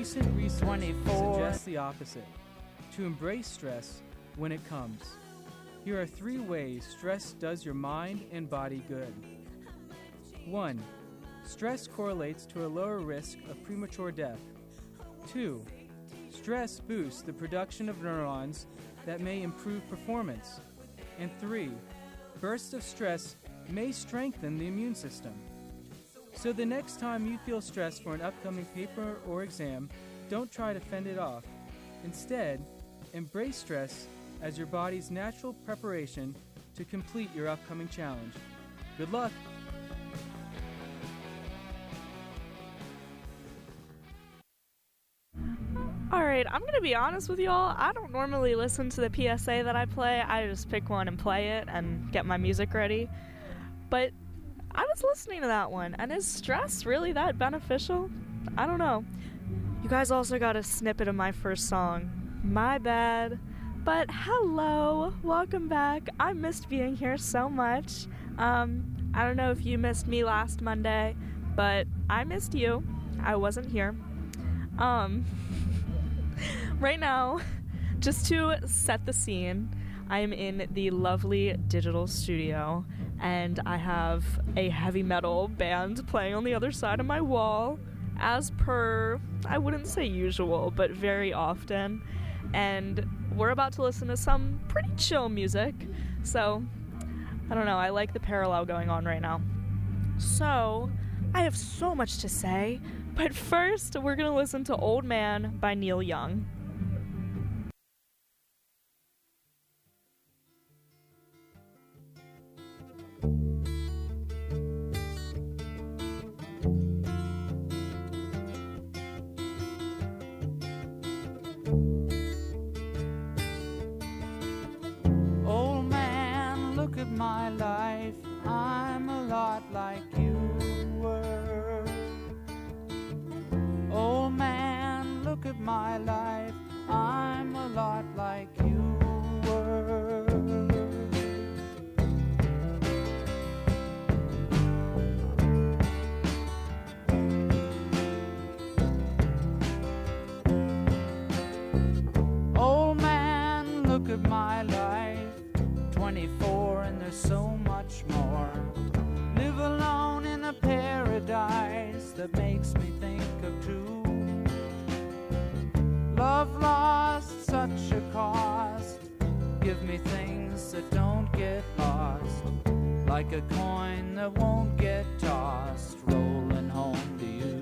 recent research 24. suggests the opposite: to embrace stress when it comes. Here are 3 ways stress does your mind and body good. 1. Stress correlates to a lower risk of premature death. 2. Stress boosts the production of neurons that may improve performance. And 3. Bursts of stress may strengthen the immune system. So the next time you feel stressed for an upcoming paper or exam, don't try to fend it off. Instead, embrace stress as your body's natural preparation to complete your upcoming challenge. Good luck! Alright, I'm gonna be honest with y'all. I don't normally listen to the PSA that I play. I just pick one and play it and get my music ready. But I was listening to that one, and is stress really that beneficial? I don't know. You guys also got a snippet of my first song. My bad. But hello, welcome back. I missed being here so much. I don't know if you missed me last Monday, but I missed you. I wasn't here. Right now, just to set the scene, I am in the lovely digital studio, and I have a heavy metal band playing on the other side of my wall, as per, I wouldn't say usual, but very often. And we're about to listen to some pretty chill music, so I don't know, I like the parallel going on right now. So, I have so much to say, but first we're gonna listen to Old Man by Neil Young. Old man, look at my life. I'm a lot like you were. Old man, look at my life. I'm a lot like you were. Old man, look at my life. 24 and there's so much more. Live alone in a paradise that makes me think of two. Love lost, such a cost. Give me things that don't get lost, like a coin that won't get tossed, rolling home to you.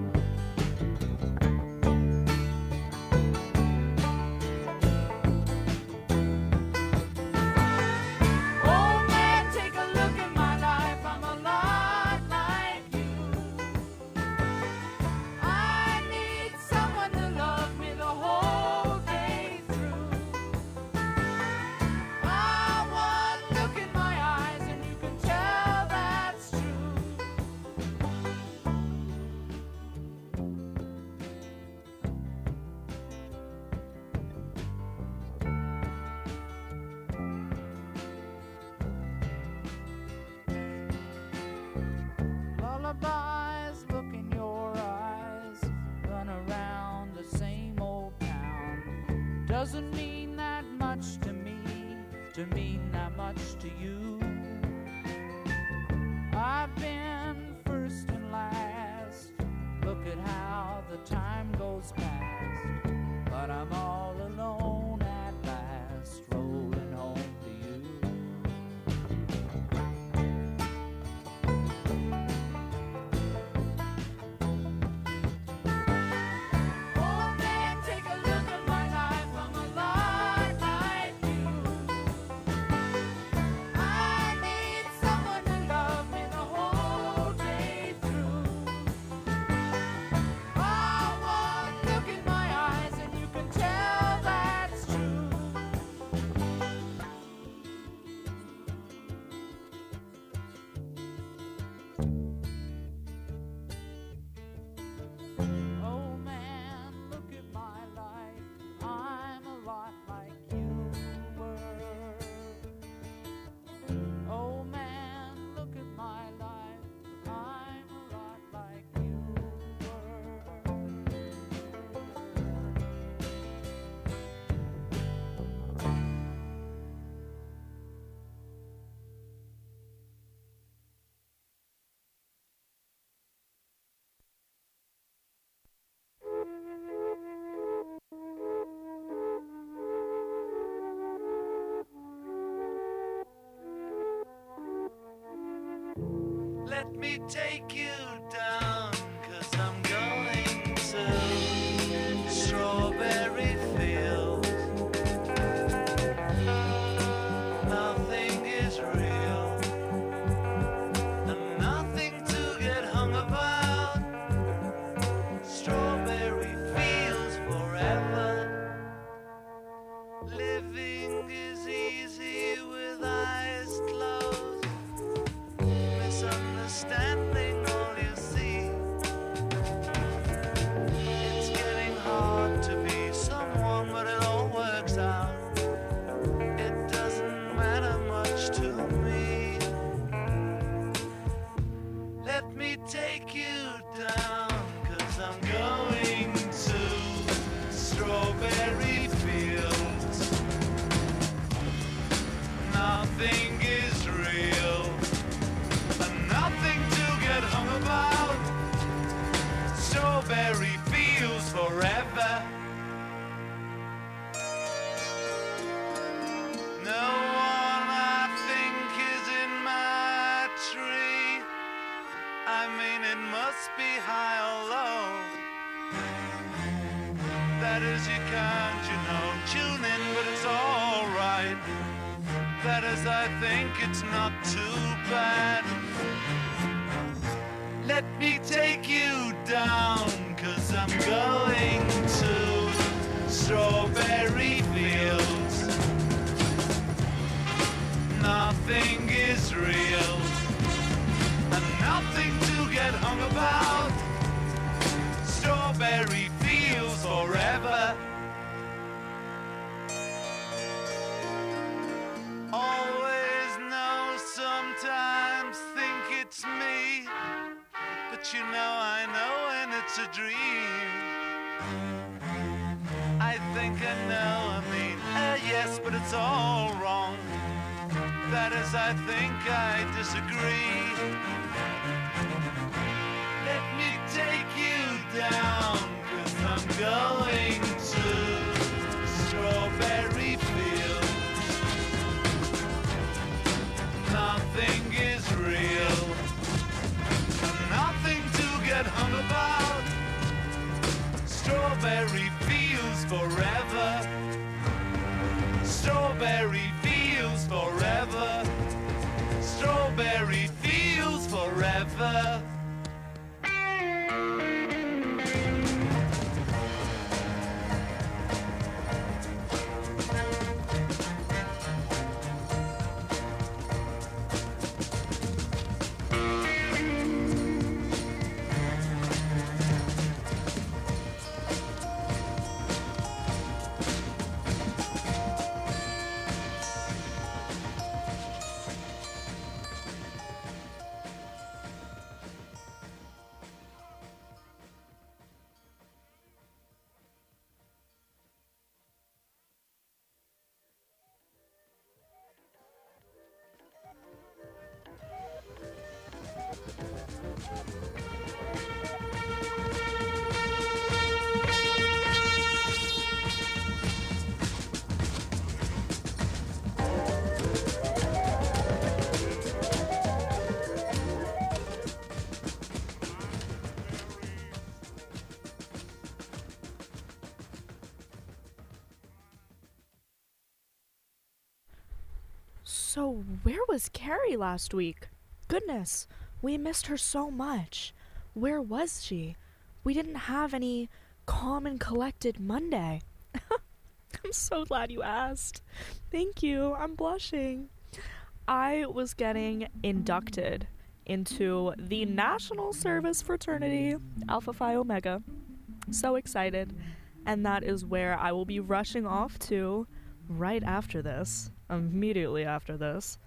Lullabies, look in your eyes, run around the same old town. Doesn't mean that much to me, to mean that much to you. I've been first and last, look at how the time goes past, but I'm all alone at last, rolling home to you. Tell nothing is real, and nothing to get hung about. Strawberry fields forever. No one I think is in my tree. I mean, it must be high or low. That is, you can't, tune in, but it's alright. That is, I think it's not too bad. Let me take you down, 'cause I'm going to strawberry fields. Nothing is real, and nothing to get hung about. Strawberry fields forever. Always know, sometimes think it's me, but I know when it's a dream. I think I know, yes, but it's all wrong. That is, I think I disagree. Let me take you down, 'cause I'm going to strawberry fields. Nothing is real, nothing to get hung about. Strawberry fields forever. Strawberry fields forever. Strawberry fields forever. So, where was Carrie last week? Goodness, we missed her so much. Where was she? We didn't have any calm and collected Monday. I'm so glad you asked. Thank you. I'm blushing. I was getting inducted into the National Service Fraternity, Alpha Phi Omega. So excited. And that is where I will be rushing off to right after this. Immediately after this.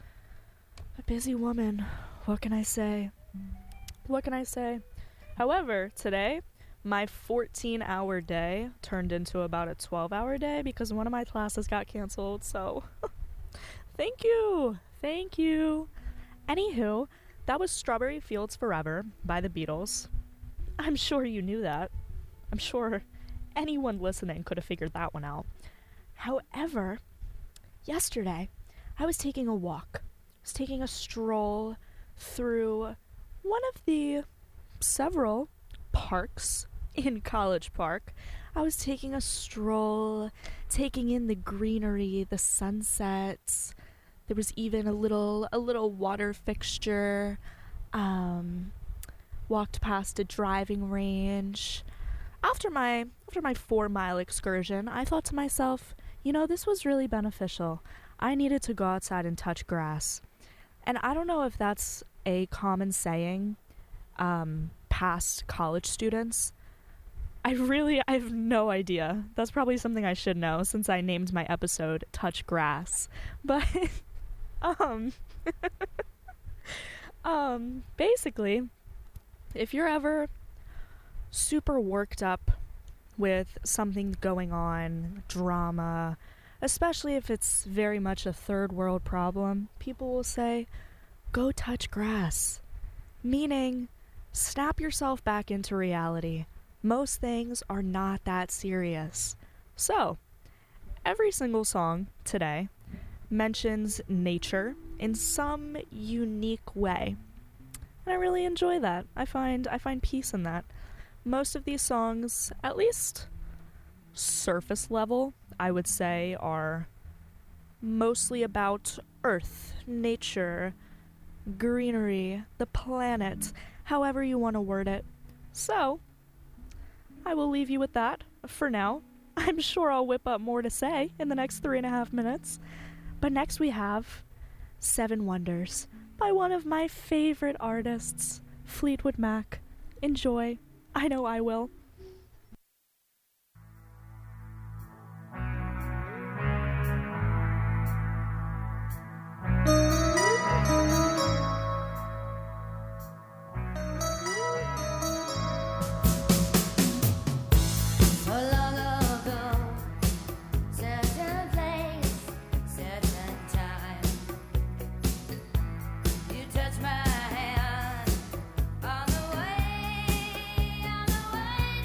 A busy woman. What can I say? What can I say? However, today, my 14-hour day turned into about a 12-hour day because one of my classes got canceled, so thank you. Thank you. Anywho, that was Strawberry Fields Forever by the Beatles. I'm sure you knew that. I'm sure anyone listening could have figured that one out. However, yesterday, I was taking a walk. I was taking a stroll through one of the several parks in College Park. I was taking a stroll, taking in the greenery, the sunsets. There was even a little water fixture. Walked past a driving range. After my 4-mile excursion, I thought to myself, this was really beneficial. I needed to go outside and touch grass. And I don't know if that's a common saying past college students. I have no idea. That's probably something I should know since I named my episode Touch Grass. But basically, if you're ever super worked up with something going on, drama, especially if it's very much a third world problem, people will say, go touch grass. Meaning, snap yourself back into reality. Most things are not that serious. So, every single song today mentions nature in some unique way. And I really enjoy that. I find peace in that. Most of these songs, at least surface level, I would say, are mostly about Earth, nature, greenery, the planet, however you want to word it. So, I will leave you with that for now. I'm sure I'll whip up more to say in the next 3.5 minutes. But next we have 7 Wonders by one of my favorite artists, Fleetwood Mac. Enjoy. I know I will. Touch my hand on the way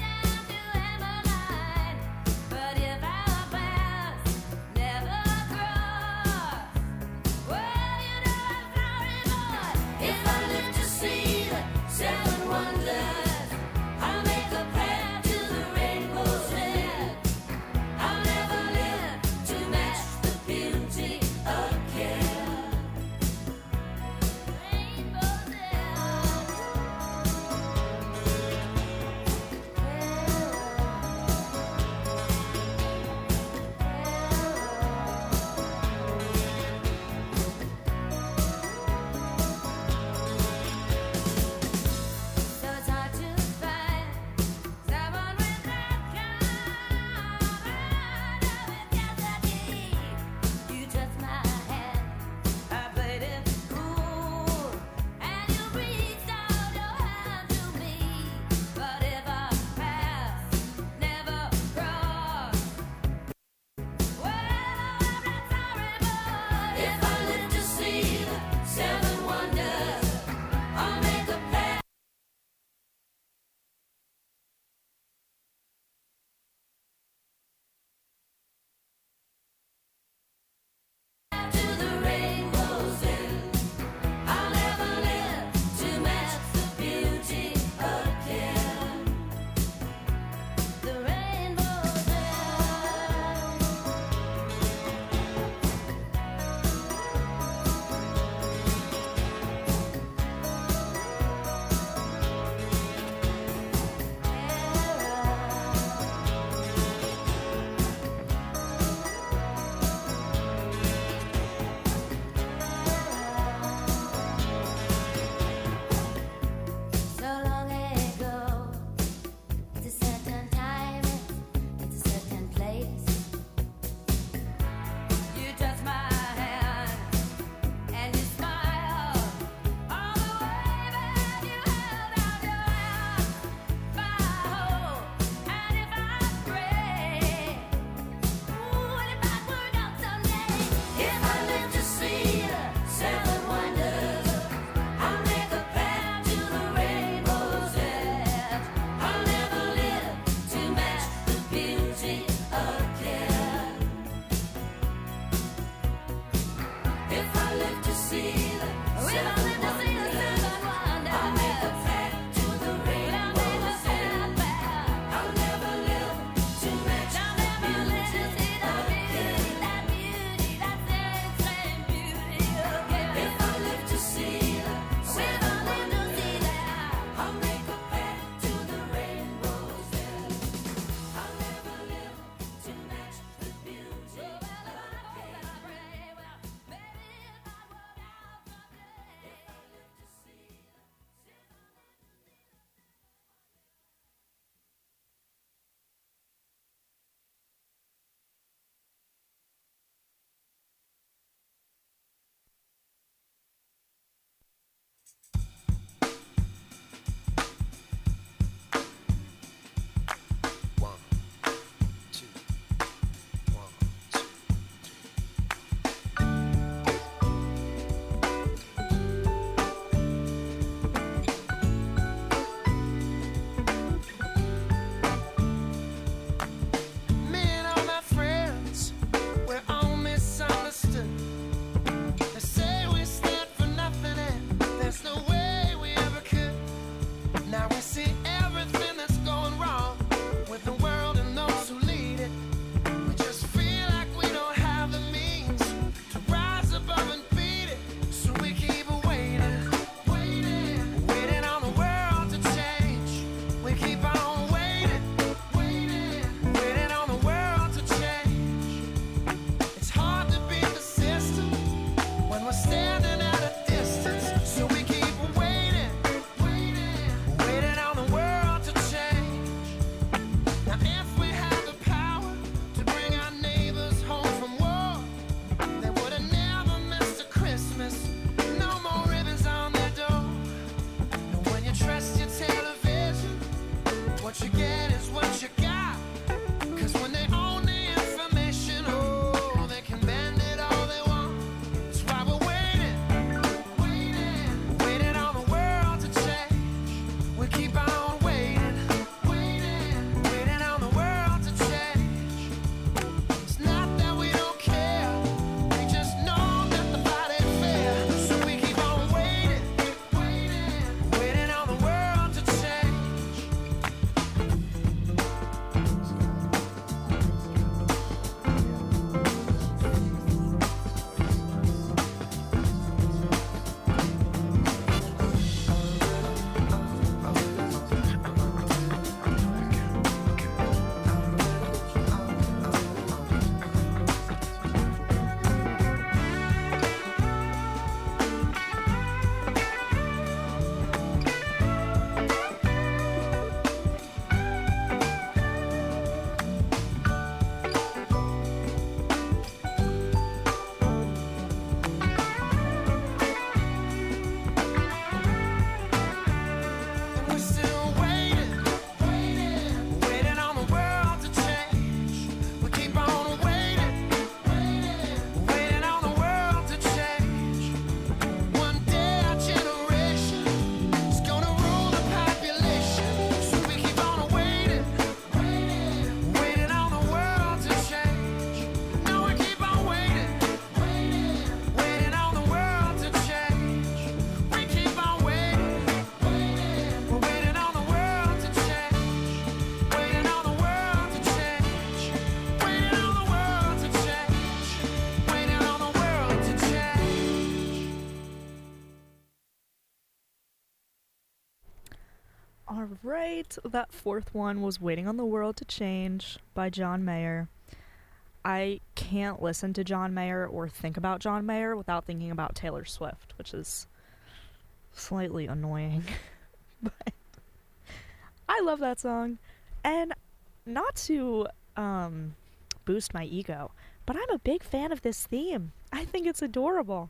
All right, that fourth one was Waiting on the World to Change by John Mayer. I can't listen to John Mayer or think about John Mayer without thinking about Taylor Swift, which is slightly annoying. But I love that song. And not to boost my ego, but I'm a big fan of this theme. I think it's adorable.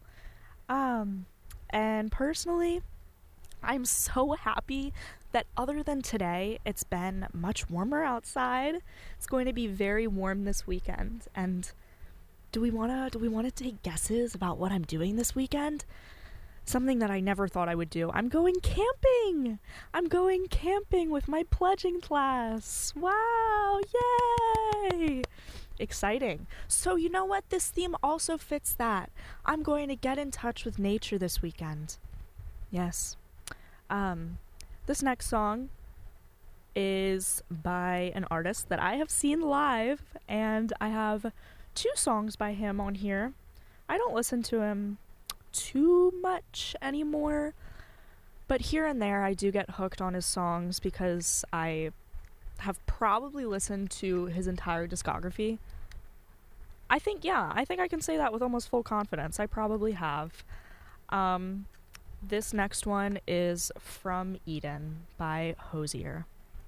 And personally, I'm so happy that other than today, it's been much warmer outside. It's going to be very warm this weekend. And do we want to take guesses about what I'm doing this weekend? Something that I never thought I would do. I'm going camping. I'm going camping with my pledging class. Wow, yay! Exciting. So you know what? This theme also fits that. I'm going to get in touch with nature this weekend. Yes. This next song is by an artist that I have seen live, and I have 2 songs by him on here. I don't listen to him too much anymore, but here and there I do get hooked on his songs because I have probably listened to his entire discography. I think I can say that with almost full confidence. I probably have. This next one is From Eden by Hozier.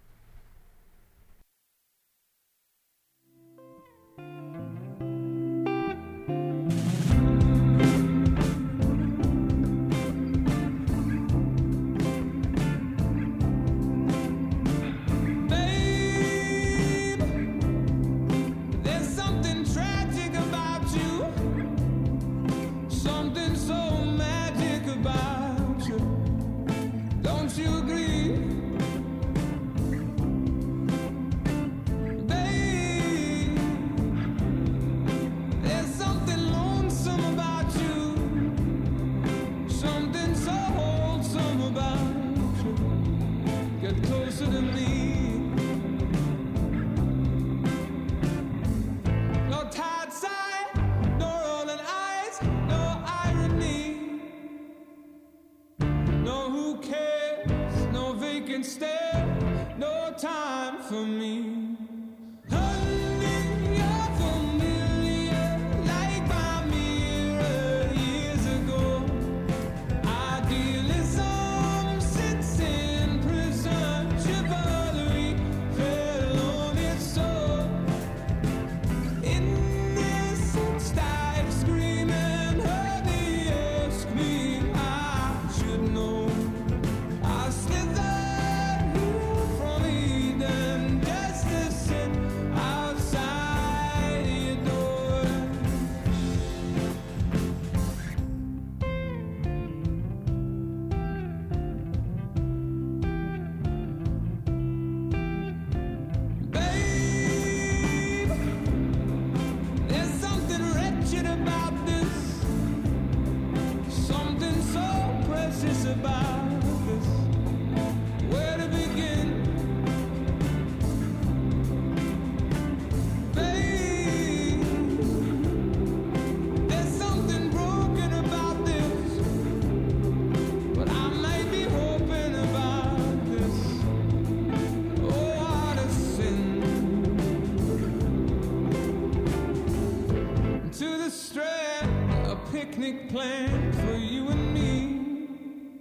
picnic planned for you and me.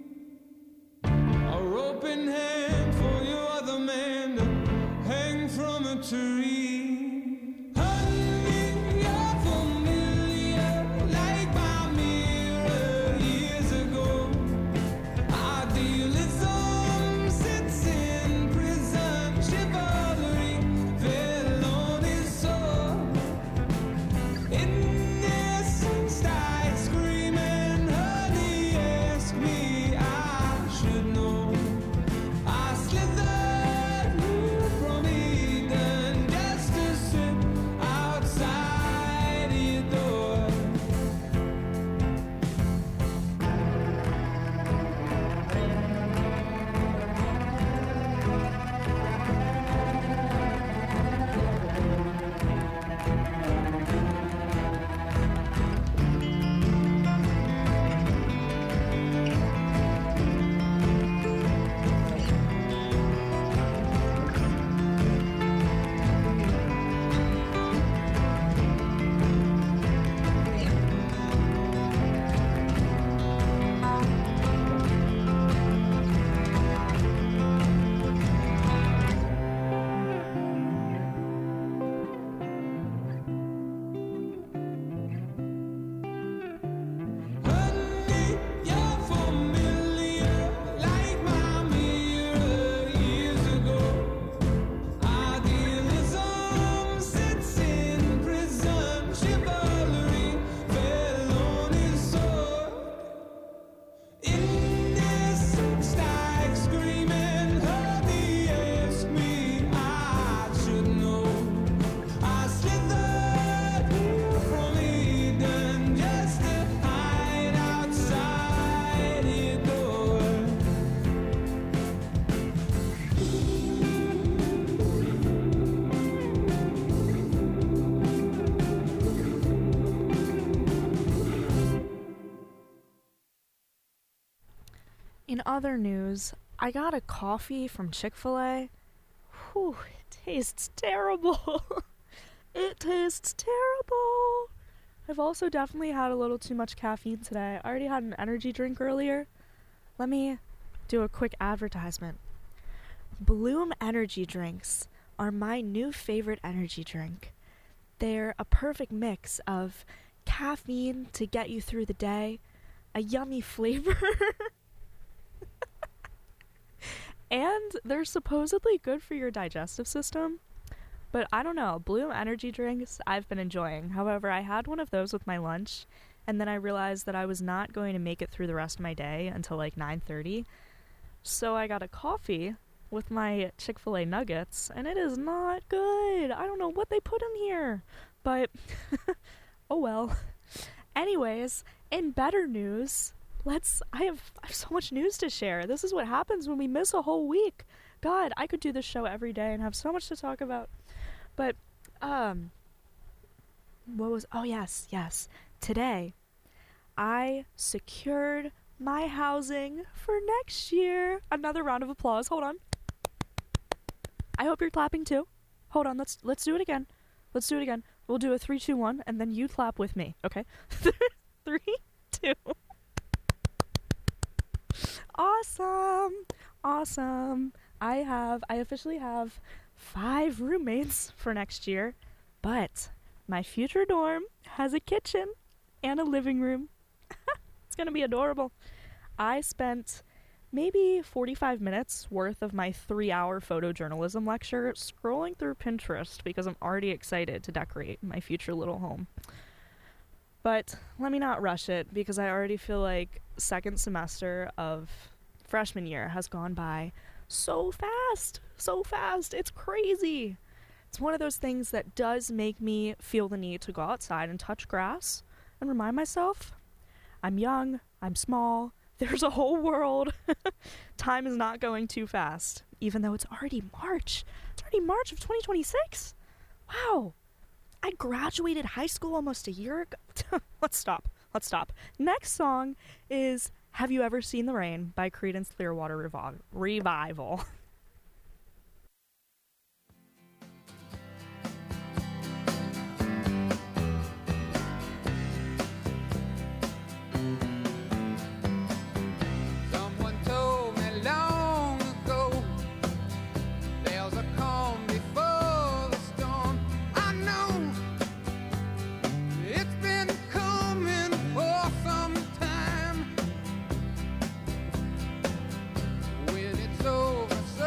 A rope in hand for your other man to hang from a tree. Honey, you're familiar, like my mirror years ago. Idealism sits in prison, chivalry fell on his soul. Innocence died screaming, honey, In other news, I got a coffee from Chick-fil-A. Whew, it tastes terrible. It tastes terrible. I've also definitely had a little too much caffeine today. I already had an energy drink earlier. Let me do a quick advertisement. Bloom energy drinks are my new favorite energy drink. They're a perfect mix of caffeine to get you through the day, a yummy flavor, and they're supposedly good for your digestive system. But I don't know, Bloom energy drinks I've been enjoying. However, I had one of those with my lunch, and then I realized that I was not going to make it through the rest of my day until like 9:30. So I got a coffee with my Chick-fil-A nuggets, and it is not good. I don't know what they put in here, but oh well. Anyways, in better news, I have so much news to share. This is what happens when we miss a whole week. God, I could do this show every day and have so much to talk about. But, yes. Today, I secured my housing for next year. Another round of applause. Hold on. I hope you're clapping too. Hold on, let's do it again. Let's do it again. We'll do a 3, 2, 1, and then you clap with me, okay? 3, 2. Awesome. I officially have 5 roommates for next year, but my future dorm has a kitchen and a living room. It's gonna be adorable. I spent maybe 45 minutes worth of my 3-hour photojournalism lecture scrolling through Pinterest because I'm already excited to decorate my future little home. But let me not rush it because I already feel like second semester of freshman year has gone by so fast. It's crazy. It's one of those things that does make me feel the need to go outside and touch grass and remind myself I'm young, I'm small, there's a whole world. Time is not going too fast, even though it's already March. It's already March of 2026. Wow. I graduated high school almost a year ago. Let's stop. Next song is Have You Ever Seen the Rain by Creedence Clearwater Revival. Someone told me long ago there's a calm before the storm. I know it's been coming for some time. When it's over,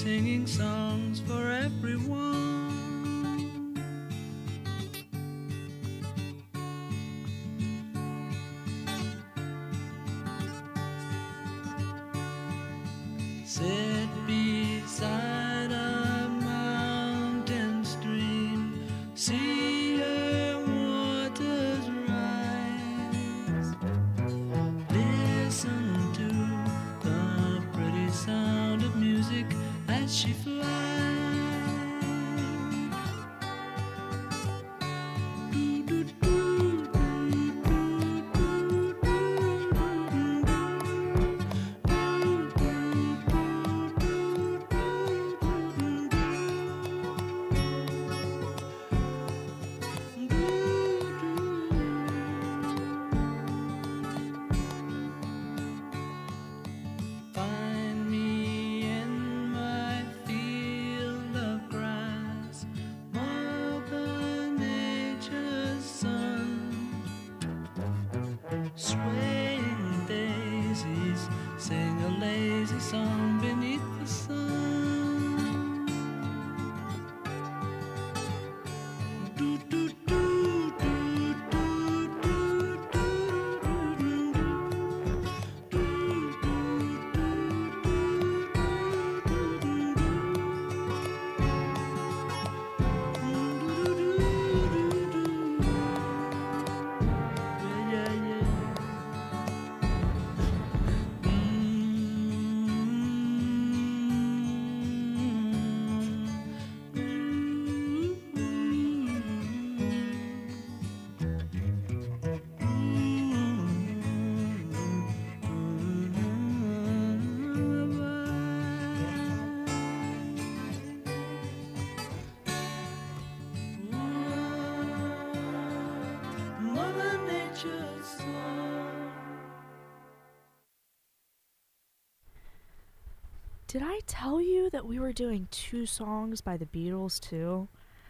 singing songs for everyone. Sit beside a mountain stream, see her waters rise. Listen to the pretty sound of music as she flies. Find me in my field of grass, Mother Nature's son. Swaying daisies sing a lazy song beneath the sun. Do, do, do, do, do, do, do, do, Mother Nature's son. Did I tell you that we were doing 2 songs by the Beatles too?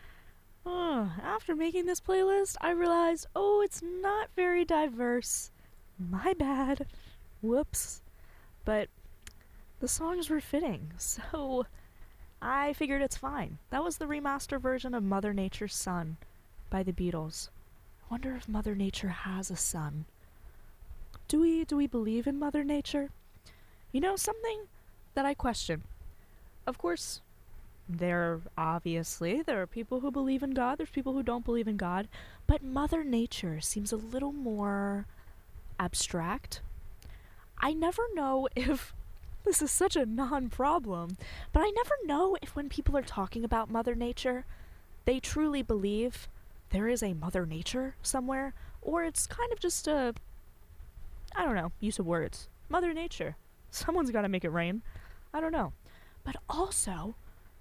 After making this playlist, I realized, it's not very diverse. My bad. Whoops. But the songs were fitting, so I figured it's fine. That was the remaster version of Mother Nature's Son by the Beatles. I wonder if Mother Nature has a son. Do we believe in Mother Nature? You know, something that I question. Of course, there are people who believe in God, there's people who don't believe in God, but Mother Nature seems a little more abstract. I never know if this is such a non-problem, but I never know if when people are talking about Mother Nature, they truly believe there is a Mother Nature somewhere, or it's kind of just a, I don't know, use of words. Mother Nature. Someone's gotta make it rain. I don't know. But also,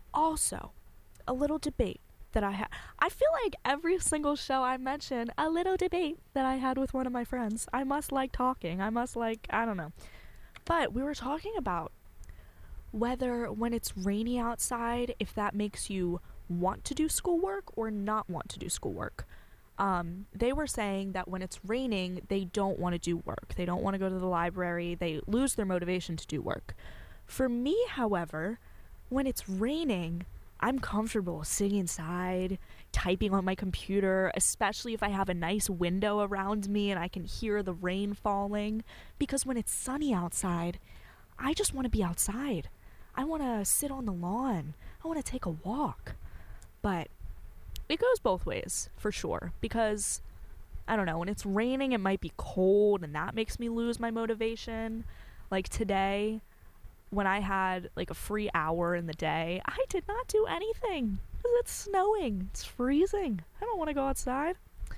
a little debate that I had. I feel like every single show I mention, a little debate that I had with one of my friends. I must like talking. I don't know. But we were talking about whether when it's rainy outside, if that makes you want to do schoolwork or not want to do schoolwork. They were saying that when it's raining, they don't want to do work. They don't want to go to the library. They lose their motivation to do work. For me, however, when it's raining, I'm comfortable sitting inside, typing on my computer, especially if I have a nice window around me and I can hear the rain falling. Because when it's sunny outside, I just want to be outside. I want to sit on the lawn. I want to take a walk. But it goes both ways, for sure. Because, I don't know, when it's raining, it might be cold, and that makes me lose my motivation. Like today, when I had like a free hour in the day, I did not do anything. Because it's snowing. It's freezing. I don't want to go outside.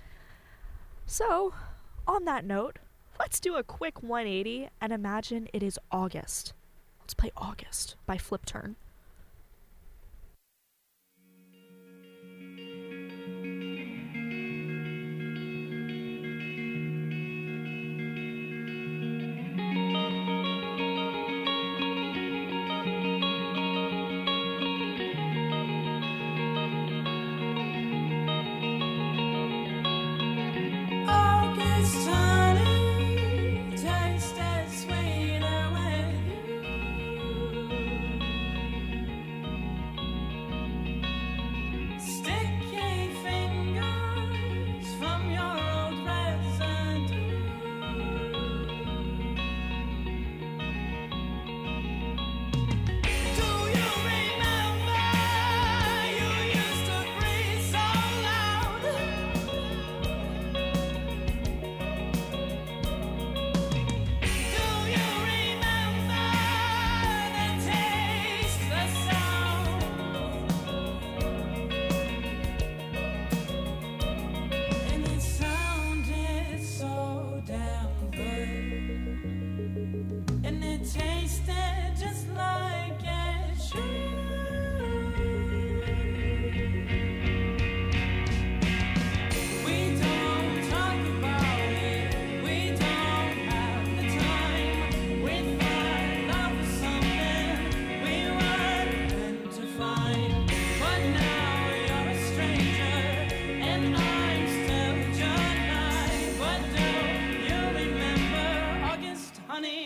So, on that note, let's do a quick 180 and imagine it is August. Let's play August by Flip Turn.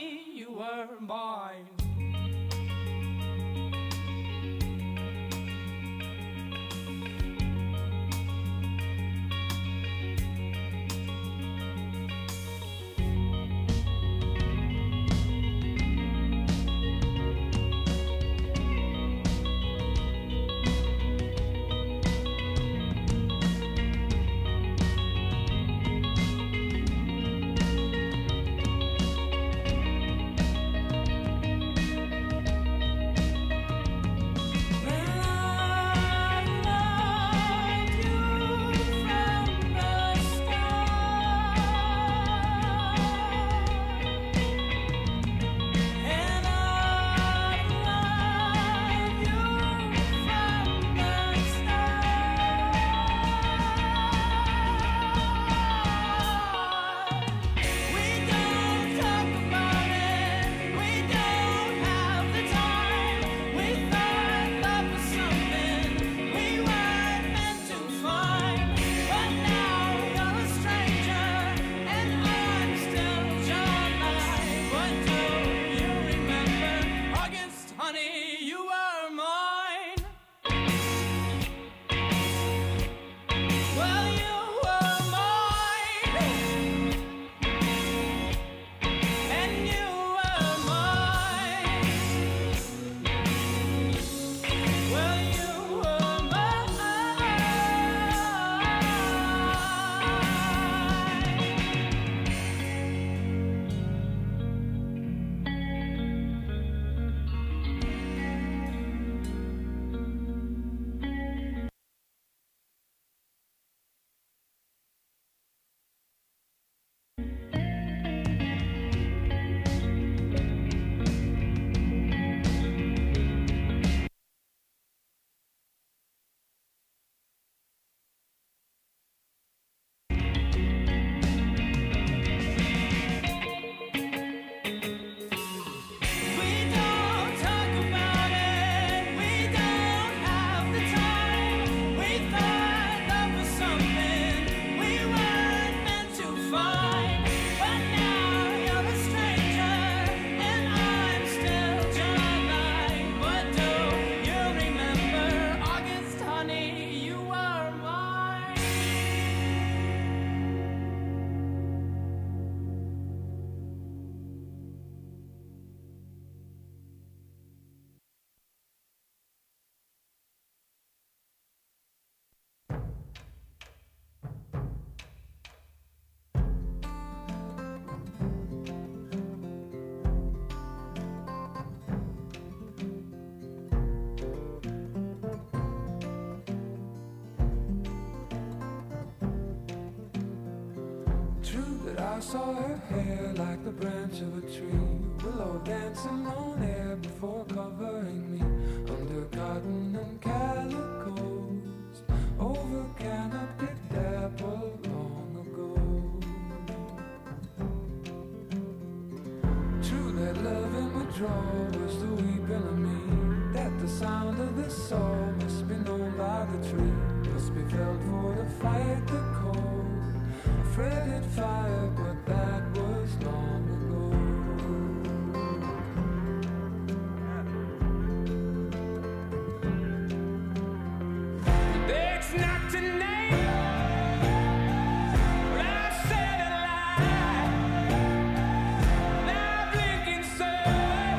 honey, you were mine. I saw her hair like the branch of a tree, willow dancing on air before covering me, under cotton and calicos, over canopied dapple long ago. True that love in withdrawal was the weeping of me, that the sound of the soul must be known by the tree, must be felt for to fight the cold. Fretted fire, but that was long ago. The date's not tonight, but I said a lie. Now blinking sun,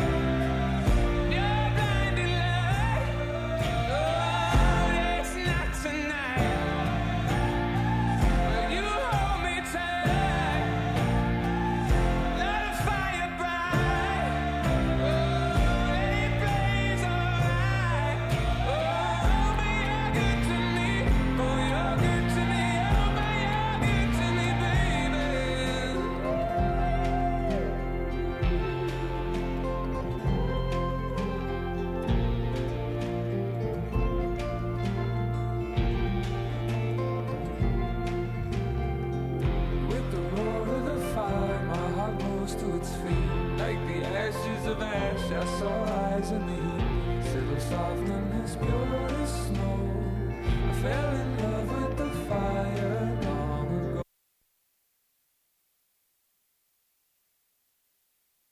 your blinding light. Oh, it's not tonight. I saw eyes in the heat, silver softening as pure as snow. I fell in love with the fire long ago.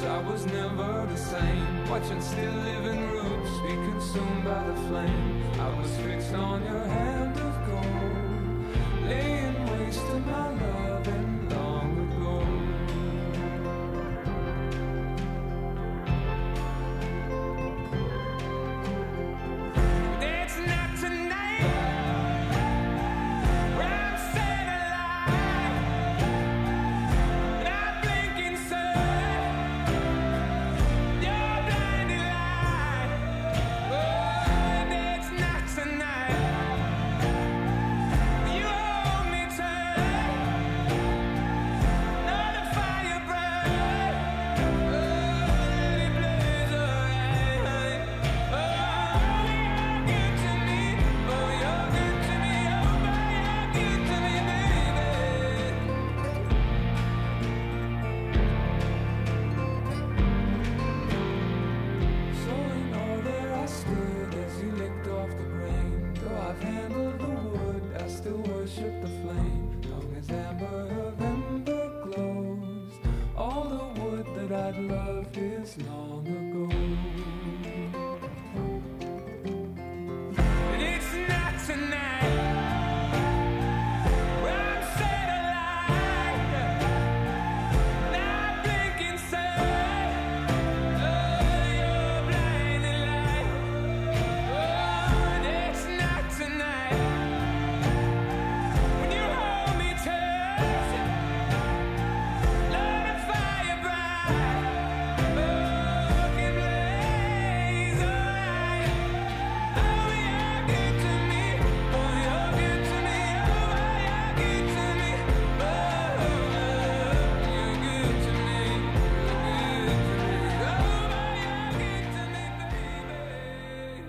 I was never the same. Watching still living roots be consumed by the flame. I was fixed on your hand of gold, laying waste to my loving long ago. It's not tonight where I'm set alive, and I'm blinking sun, your blinding light. Oh, and it's not tonight you hold me tight, not a fire bright. Oh, let it blaze alright. Oh, you're good to me. Oh, you're good to me. Oh, my, you're good to me, baby. So in all there I stood as you licked off the grain. Though I've handled the wood, I still worship the flame. Long as amber of ember glows, all the wood that I'd loved is long ago. But it's not tonight where I'm set alive, not blinking sun. Oh, your blinding light. Oh, and it's not tonight when you hold me tight, let a fire bright. Oh, can blaze alright. Oh, you're good to me. Oh, you're good to me. Oh, you're good to me. Oh, you're good to me. You're good to me. Oh, you're good to me, baby.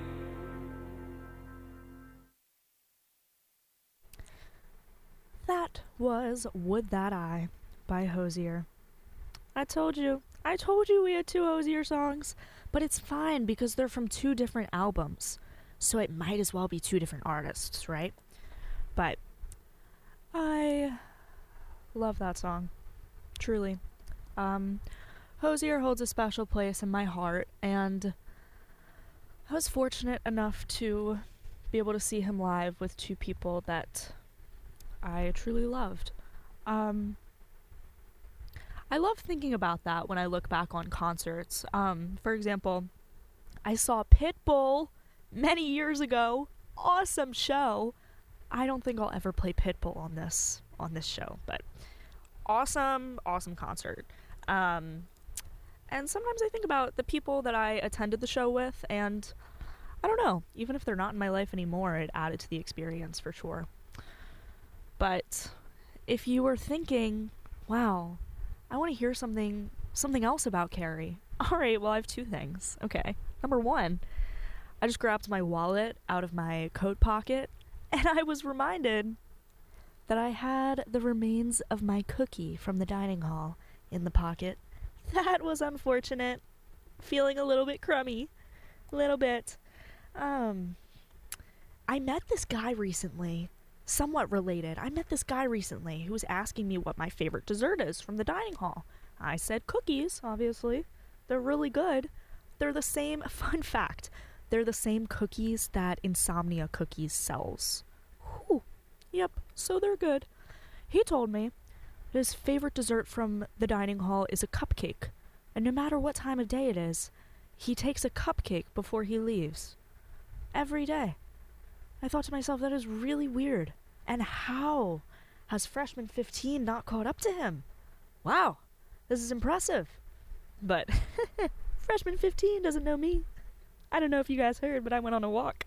That was Would That I by Hosier. I told you we had two Hosier songs, but it's fine because they're from two different albums, so it might as well be two different artists, right? But I love that song, truly. Hosier holds a special place in my heart, and I was fortunate enough to be able to see him live with two people that I truly loved. I love thinking about that when I look back on concerts. For example, I saw Pitbull many years ago. Awesome show. I don't think I'll ever play Pitbull on this show, but awesome concert. And sometimes I think about the people that I attended the show with, and I don't know, even if they're not in my life anymore, it added to the experience for sure. But if you were thinking, wow, I want to hear something else about Carrie. Alright, well, I have two things. Okay. Number one, I just grabbed my wallet out of my coat pocket, and I was reminded that I had the remains of my cookie from the dining hall in the pocket. That was unfortunate. Feeling a little bit crummy. A little bit. I met this guy recently. Somewhat related. I met this guy recently who was asking me what my favorite dessert is from the dining hall. I said cookies, obviously. They're really good. They're the same, fun fact, they're the same cookies that Insomnia Cookies sells. Whew. Yep, so they're good. He told me that his favorite dessert from the dining hall is a cupcake. And no matter what time of day it is, he takes a cupcake before he leaves. Every day. I thought to myself, that is really weird. And how has Freshman 15 not caught up to him? Wow, this is impressive. But Freshman 15 doesn't know me. I don't know if you guys heard, but I went on a walk.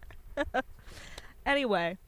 Anyway,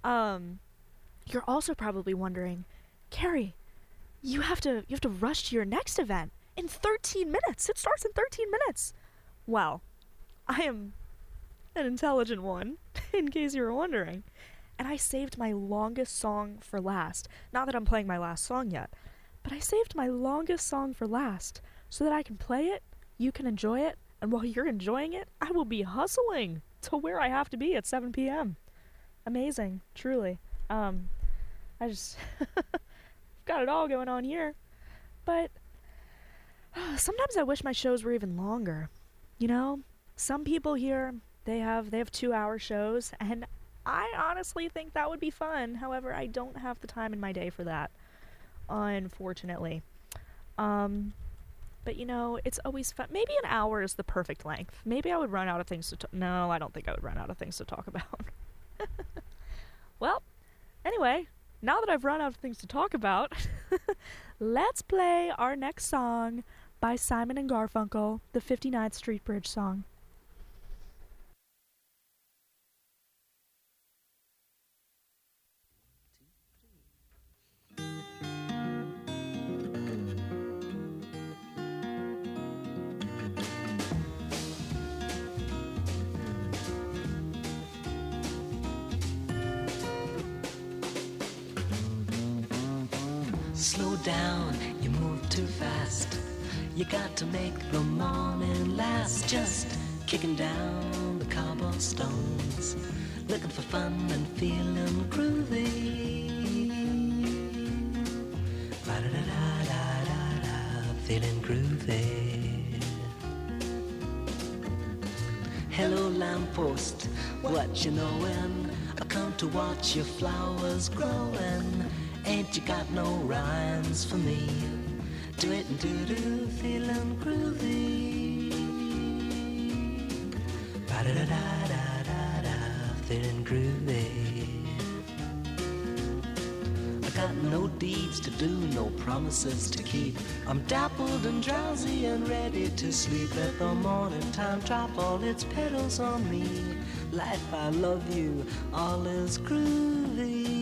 you're also probably wondering, Carrie, you have to rush to your next event in 13 minutes. It starts in 13 minutes. Well, I am an intelligent one, in case you were wondering. And I saved my longest song for last. Not that I'm playing my last song yet, but I saved my longest song for last so that I can play it, you can enjoy it, and while you're enjoying it, I will be hustling to where I have to be at 7 p.m. Amazing, truly. I just got it all going on here. But Sometimes I wish my shows were even longer. You know, some people here, they have 2-hour shows, and I honestly think that would be fun. However, I don't have the time in my day for that, unfortunately. But you know, it's always fun. Maybe an hour is the perfect length. Maybe I would run out of things to No, I don't think I would run out of things to talk about. Well, anyway, now that I've run out of things to talk about, let's play our next song by Simon and Garfunkel, the 59th Street Bridge song. Slow down, you move too fast. You got to make the morning last. Just kicking down the cobblestones, looking for fun and feeling groovy. Ba-da-da-da-da-da, feeling groovy. Hello lamppost, what you knowin'? I come to watch your flowers growin'. Ain't you got no rhymes for me? Do it and do-do, feeling groovy. Ba-da-da-da-da-da, feeling groovy. I got no deeds to do, no promises to keep. I'm dappled and drowsy and ready to sleep. Let the morning time drop all its petals on me. Life, I love you, all is groovy.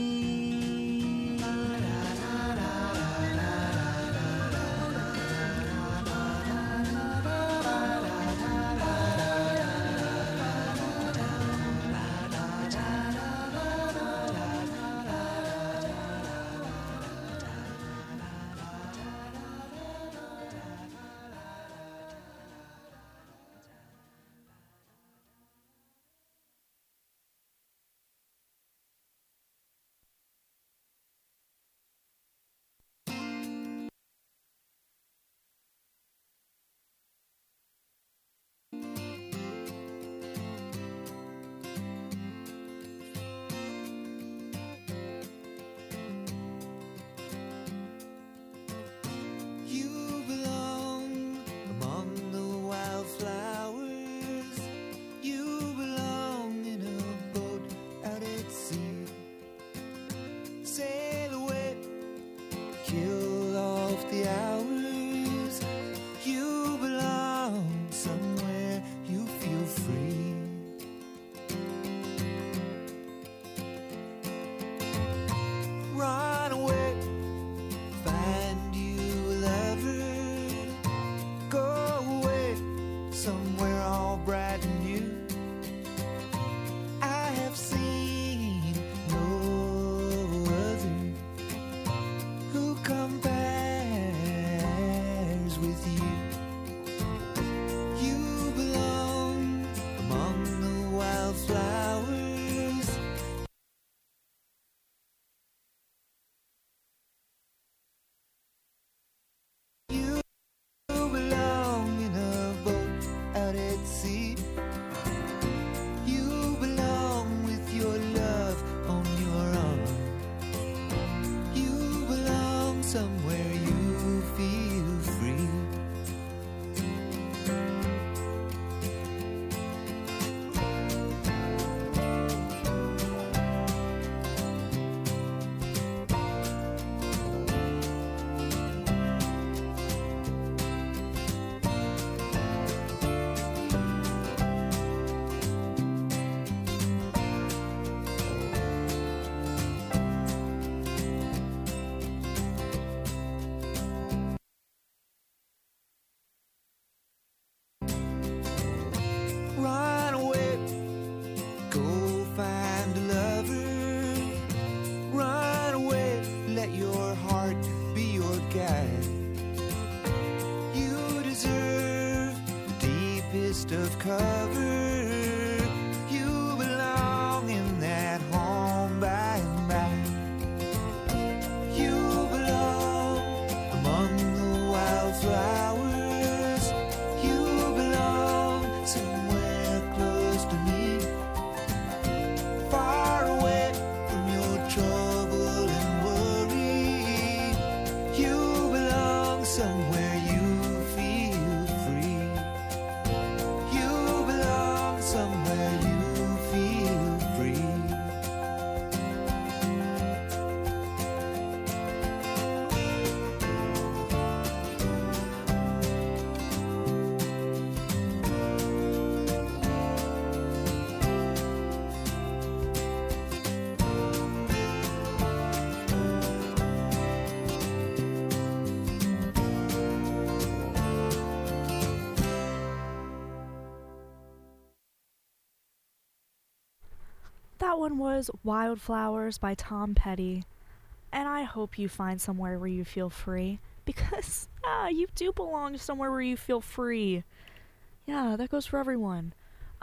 That one was Wildflowers by Tom Petty. And I hope you find somewhere where you feel free. Because, you do belong to somewhere where you feel free. Yeah, that goes for everyone.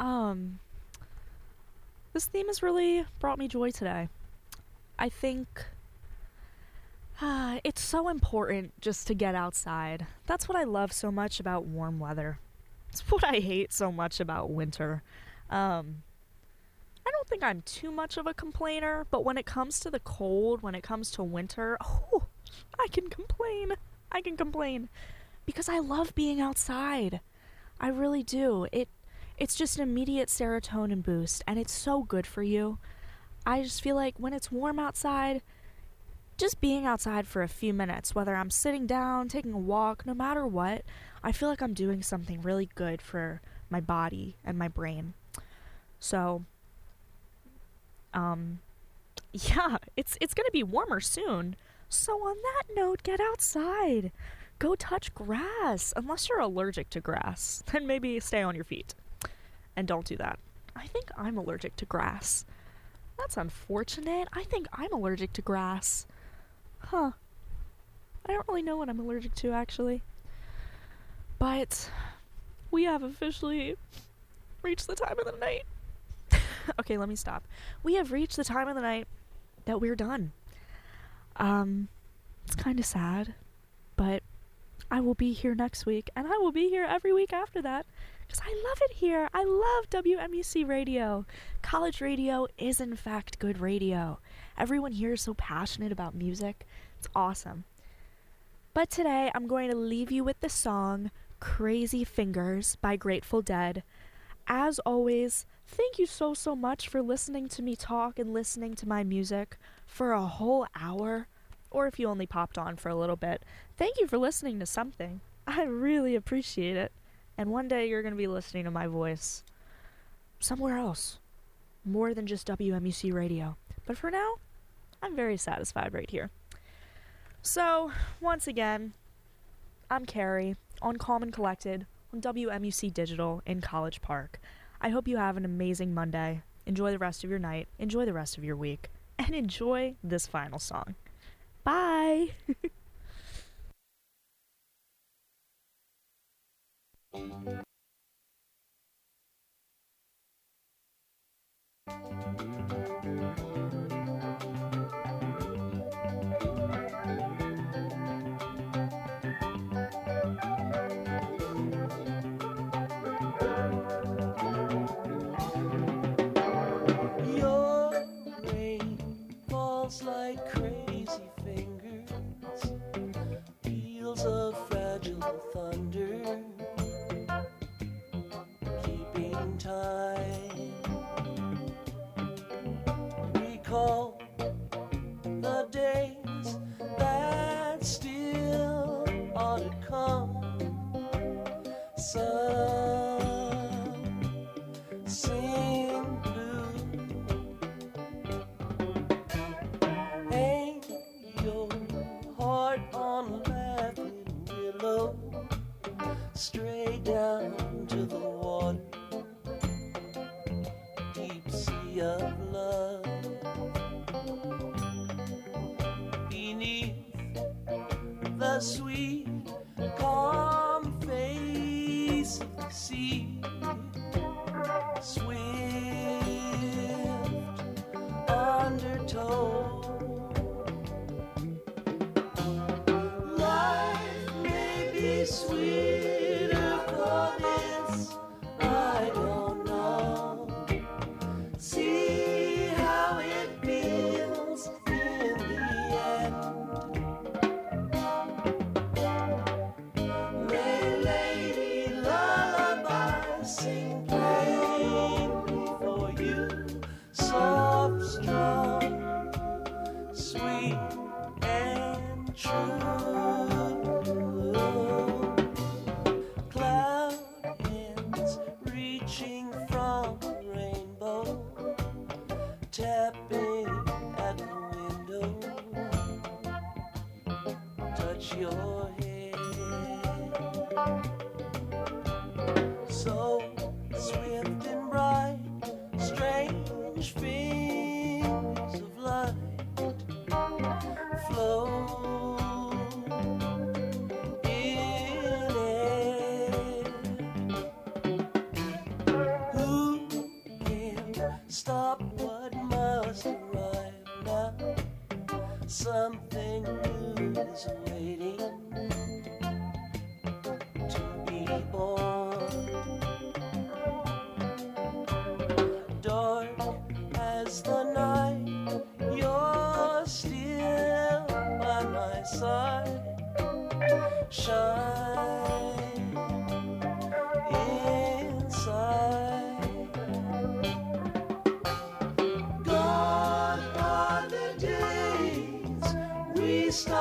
This theme has really brought me joy today. I think it's so important just to get outside. That's what I love so much about warm weather. It's what I hate so much about winter. I don't think I'm too much of a complainer, but when it comes to the cold, when it comes to winter, I can complain. I can complain. Because I love being outside. I really do. It's just an immediate serotonin boost, and it's so good for you. I just feel like when it's warm outside, just being outside for a few minutes, whether I'm sitting down, taking a walk, no matter what, I feel like I'm doing something really good for my body and my brain. So, yeah, it's gonna be warmer soon. So on that note, get outside. Go touch grass. Unless you're allergic to grass, then maybe stay on your feet. And don't do that. I think I'm allergic to grass. That's unfortunate. I think I'm allergic to grass. Huh. I don't really know what I'm allergic to, actually. But we have officially reached the time of the night. Okay, let me stop. We have reached the time of the night that we're done. It's kind of sad, but I will be here next week, and I will be here every week after that, because I love it here. I love WMUC radio. College radio is, in fact, good radio. Everyone here is so passionate about music. It's awesome. But today, I'm going to leave you with the song Crazy Fingers by Grateful Dead. As always, thank you so much for listening to me talk and listening to my music for a whole hour. Or if you only popped on for a little bit, thank you for listening to something. I really appreciate it. And one day you're going to be listening to my voice somewhere else, more than just WMUC radio. But for now, I'm very satisfied right here. So, once again, I'm Carrie on Calm and Collected on WMUC Digital in College Park. I hope you have an amazing Monday. Enjoy the rest of your night, enjoy the rest of your week, and enjoy this final song. Bye! Your rain falls like crazy fingers, peals of fragile thunder, keeping time. Recall the days that still ought to come. Some sing blue. Hang your heart on a laughing willow, straight down to the water, deep sea of love. Beneath the sweet, calm face of the sea, swift undertow. Life may be sweeter for this, I don't know. See how it feels in the end. strange fingers of light flow in air. Who can stop what must arrive now? Something new is waiting to be born. Dark as the night, you're still by my side. Shine inside. Gone are the days we started